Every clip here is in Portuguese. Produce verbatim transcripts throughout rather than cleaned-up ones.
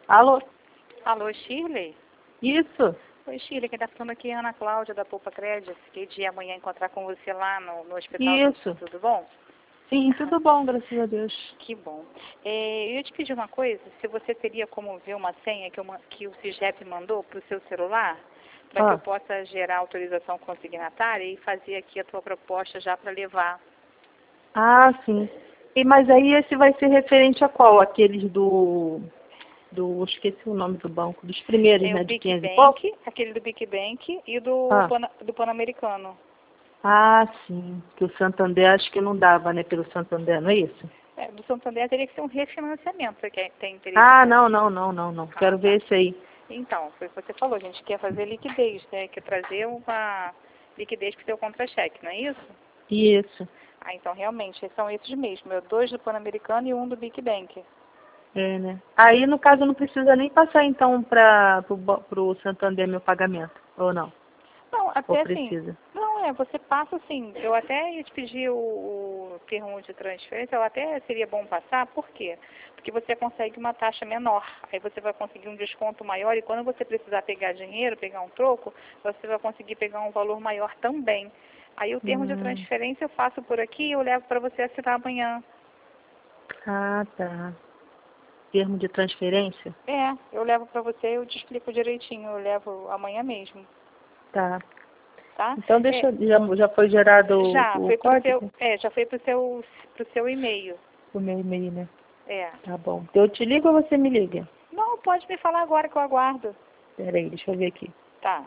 Alô? Alô, Shirley? Isso. Oi, Shirley, quem está falando aqui é a Ana Cláudia, da Poupa Crédito. Fiquei de amanhã encontrar com você lá no, no hospital. Isso. Tudo bom? Sim, tudo bom, graças a Deus. Que bom. É, eu ia te pedir uma coisa, se você teria como ver uma senha que, eu, que o CIGEP mandou para o seu celular, para Ah. que eu possa gerar autorização consignatária e fazer aqui a tua proposta já para levar. Ah, sim. E, mas aí esse vai ser referente a qual? Aqueles do... do esqueci o nome do banco. Dos primeiros, Tem né? o De Big quinhentos e pouco? Bank, aquele do Big Bank e do, Ah. Pana, do Pan-Americano. Ah, sim. Que o Santander acho que não dava, né? Pelo Santander, não é isso? É, do Santander teria que ser um refinanciamento. Você quer, tem interesse? Ah, não, não, não, não, não. Ah, Quero tá. ver esse aí. Então, foi o que você falou, a gente quer fazer liquidez, né? Quer trazer uma liquidez para o seu contra-cheque, não é isso? Isso. Ah, então realmente, são esses mesmo. É dois do Pan-Americano e um do Big Bank. É, né? Aí, no caso, não precisa nem passar, então, para o Santander meu pagamento, ou não? Não, Ou até assim, precisa? não, é, você passa assim, eu até ia te pedir o, o termo de transferência, eu até seria bom passar, por quê? Porque você consegue uma taxa menor, aí você vai conseguir um desconto maior e quando você precisar pegar dinheiro, pegar um troco, você vai conseguir pegar um valor maior também. Aí o termo de Hum. transferência eu faço por aqui e eu levo para você assinar amanhã. Ah, tá. Termo de transferência? É, eu levo para você e eu te explico direitinho, eu levo amanhã mesmo, Tá. tá? Então, deixa É, eu... Já, já foi gerado já, o, o foi pro seu, código? é, já foi pro seu, pro seu e-mail. O meu e-mail, né? É. Tá bom. Eu te ligo ou você me liga? Não, pode me falar agora que eu aguardo. Peraí, deixa eu ver aqui. Tá.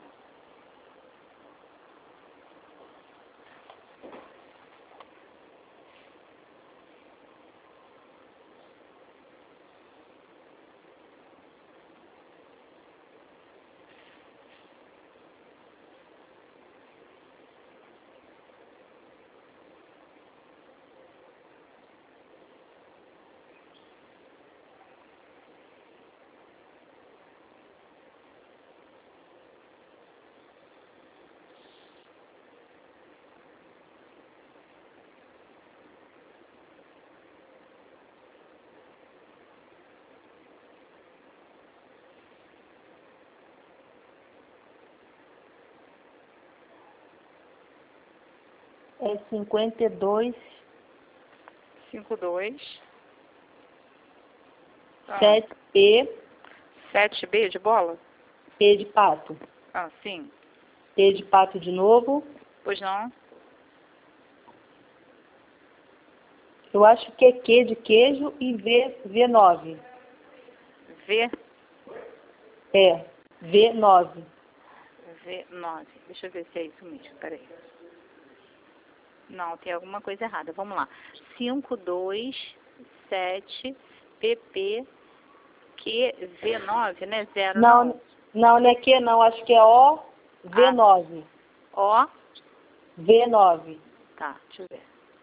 É cinquenta e dois, cinco dois. Ah, sete P, sete B de bola? P de pato. Ah, sim. P de pato de novo. Pois não? Eu acho que é Q de queijo e V, V nove. V, É, V nove. V nove. Deixa eu ver se é isso mesmo, peraí. Não, tem alguma coisa errada. Vamos lá. cinco dois sete P P Q V nove, né? Zero, Não, não. não, não é Q não, acho que é O, V nove. Ó, V nove. tá, deixa eu ver.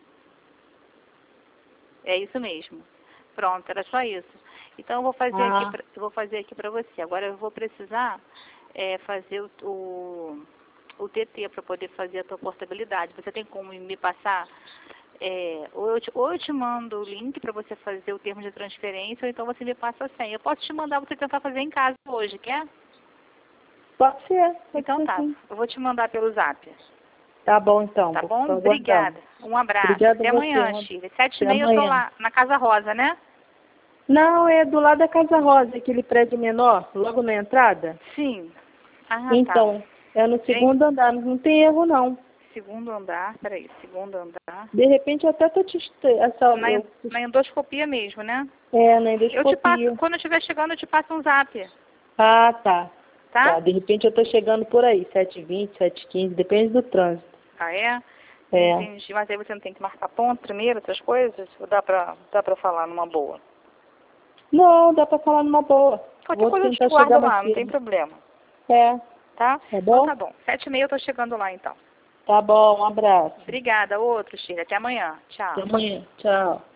É isso mesmo. Pronto, era só isso. Então eu vou fazer Ah. aqui, pra, eu vou fazer aqui para você. Agora eu vou precisar é, fazer o, o, o T T para poder fazer a tua portabilidade. Você tem como me passar? É, ou, eu te, ou eu te mando o link para você fazer o termo de transferência, ou então você me passa a senha. Eu posso te mandar você tentar fazer em casa hoje, quer? Pode ser. Pode Então ser, tá, sim. eu vou te mandar pelo zap. Tá bom, então. Tá Vou bom? ficar aguardando. Obrigada. Um abraço. Obrigada Até a você. amanhã, Um- Chile. Sete e Até meia eu tô amanhã. lá, na Casa Rosa, né? Não, é do lado da Casa Rosa, aquele prédio menor, logo na entrada. Sim. Ah, Então, tá. é no segundo andar, não tem erro não. Segundo andar, peraí, segundo andar. De repente eu até tô te... Essa, Na, eu, na endoscopia mesmo, né? é, na Eu te passo, endoscopia. quando eu estiver chegando, eu te passo um zap, Ah, tá. tá? Tá, de repente eu tô chegando por aí, sete e vinte, sete e quinze, depende do trânsito. Ah, é? É. Entendi. Mas aí você não tem que marcar ponto primeiro, essas coisas? Ou dá pra, dá pra falar numa boa? Não, dá pra falar numa boa. Qualquer Vou coisa eu te tentar guardo chegar mais lá, não tem cedo. problema. É, Tá? tá Então bom? tá bom. Sete e meia eu tô chegando lá, então. Tá bom, um abraço. Obrigada. Outro, Chile. Até amanhã. Tchau. Até amanhã. Tchau.